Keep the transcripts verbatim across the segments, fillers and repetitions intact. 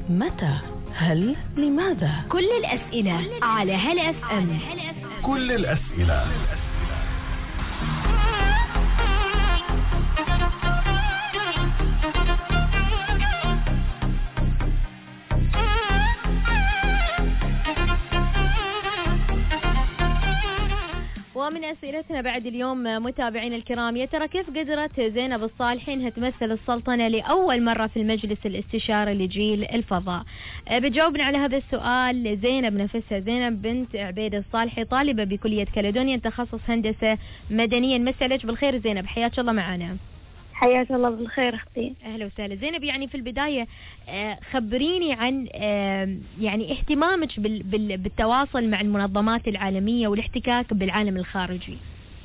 متى؟ هل؟ لماذا؟ كل الأسئلة على هل اف ام. كل الأسئلة. ومن أسئلتنا بعد اليوم متابعين الكرام، يا ترى كيف قدرت زينب الصالحي انها تمثل السلطنة لأول مرة في المجلس الاستشاري لجيل الفضاء؟ بتجاوبنا على هذا السؤال زينب نفسها، زينب بنت عبيد الصالحي، طالبة بكلية كاليدونيا تخصص هندسة مدنية. نمسي عليك بالخير زينب، حياك الله معنا. حياك الله بالخير اختي. اهلا وسهلا زينب. يعني في البدايه خبريني عن يعني اهتمامك بالتواصل مع المنظمات العالميه والاحتكاك بالعالم الخارجي.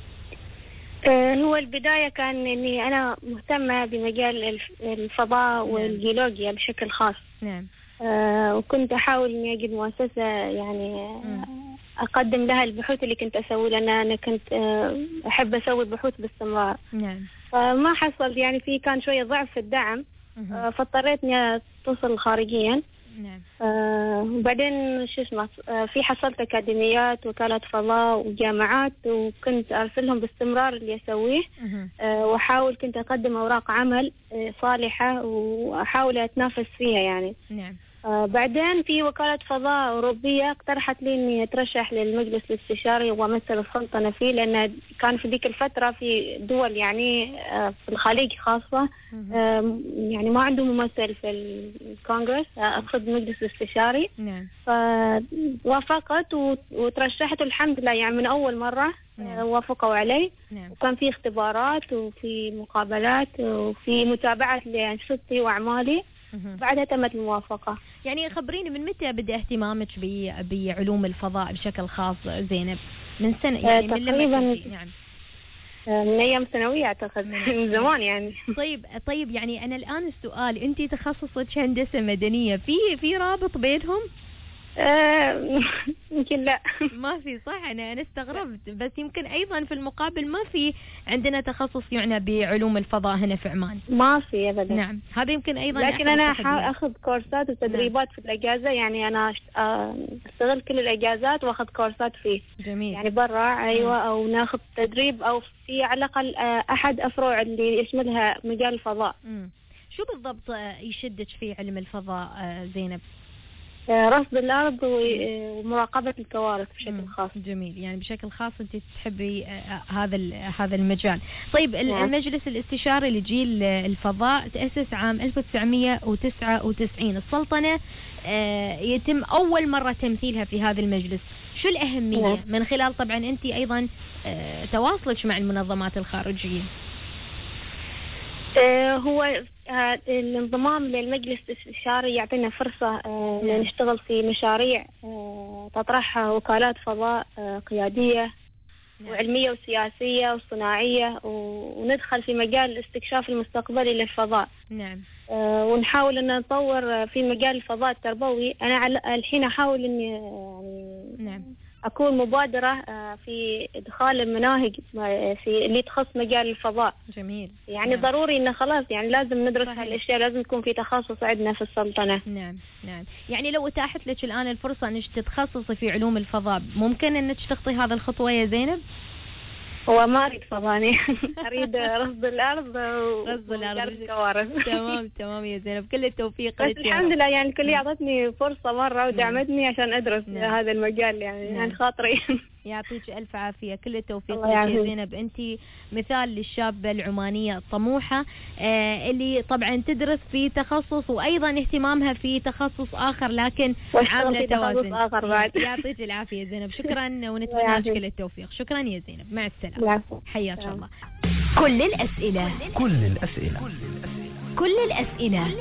هو البدايه كان اني انا مهتمه بمجال الفضاء والجيولوجيا بشكل خاص. نعم. وكنت احاول اني اجد مؤسسه يعني اقدم لها البحوث اللي كنت اسوي، لان انا كنت احب اسوي بحوث باستمرار. نعم. فما حصلت يعني في كان شويه ضعف في الدعم، فاضطريت اني اتصل خارجيا. نعم. وبعدين شو اسمه في حصلت اكاديميات وكالة فضاء وجامعات، وكنت ارسلهم باستمرار اللي اسويه، واحاول كنت اقدم اوراق عمل صالحه واحاول اتنافس فيها يعني. نعم. آه بعدين في وكالة فضاء أوروبية اقترحت لي إني أترشح للمجلس الاستشاري وأمثل السلطنة فيه، لأن كان في ذيك الفترة في دول يعني آه في الخليج خاصة آه يعني ما عندهم ممثل في الكونغرس، أقصد المجلس الاستشاري. نعم. فوافقت وترشحت الحمد لله يعني من أول مرة. نعم. آه وافقوا علي. نعم. وكان في اختبارات وفي مقابلات وفي متابعة لأنشطتي وأعمالي. بعدها تمت الموافقة. يعني خبريني من متى بدأ اهتمامك بعلوم الفضاء بشكل خاص زينب؟ من سنة يعني من تقريبا. نعم. من أيام ثانوية أعتقد، من زمان يعني. طيب طيب يعني أنا الآن السؤال، أنت تخصصك هندسة مدنية، في في رابط بينهم؟ يمكن لا ما في صح. أنا أنا استغربت، بس يمكن أيضا في المقابل ما في عندنا تخصص يعنى بعلوم الفضاء هنا في عمان. ما في أبدا. نعم هذا يمكن أيضا. لكن أنا أخذ كورسات وتدريبات. نعم. في الأجازة يعني أنا أستغل كل الأجازات وأخذ كورسات فيه. جميل. يعني برا أيوة. نعم. أو ناخذ تدريب أو في على الأقل أحد أفرع اللي يشملها مجال الفضاء. مم. شو بالضبط يشدك في علم الفضاء زينب؟ رصد الأرض ومراقبة الكوارث بشكل خاص. جميل. يعني بشكل خاص أنت تحبي هذا هذا المجال. طيب نعم. المجلس الاستشاري لجيل الفضاء تأسس عام ألف وتسعمئة وتسعة وتسعين. السلطنة يتم أول مرة تمثيلها في هذا المجلس. شو الأهمية؟ نعم. من خلال طبعا أنت أيضا تواصلك مع المنظمات الخارجية. هو الانضمام للمجلس الاستشاري يعطينا فرصة نشتغل في مشاريع تطرحها وكالات فضاء قيادية وعلمية وسياسية وصناعية، وندخل في مجال الاستكشاف المستقبلي للفضاء. نعم. ونحاول أن نطور في مجال الفضاء التربوي. أنا الحين أحاول أني نعم. أكون مبادرة في إدخال المناهج في اللي تخص مجال الفضاء. جميل. يعني نعم. ضروري إنه خلاص يعني لازم ندرس هالأشياء، لازم يكون في تخصص عندنا في السلطنة. نعم نعم. يعني لو أتاحت لك الآن الفرصة إنك تتخصصي في علوم الفضاء، ممكن إنك تخطي هذا الخطوة يا زينب؟ هو ما أريد فضاني أريد رصد الأرض رصد الأرض الكوارث. تمام تمام يا زينب، كل التوفيق. بس الحمد لله يعني الكلية أعطتني فرصة مرة ودعمتني عشان أدرس نعم. هذا المجال يعني عن خاطري. يعطيك ألف عافية، كل التوفيق لك يا زينب. أنت مثال للشابة العمانية الطموحة آه اللي طبعا تدرس في تخصص وأيضا اهتمامها في تخصص آخر، لكن عاملة توازن. آخر بعد. يعطيك العافية يا زينب، شكرا ونتمنى لك كل التوفيق. شكرا يا زينب، مع السلامة. حياك الله. كل الأسئلة كل الأسئلة كل الأسئلة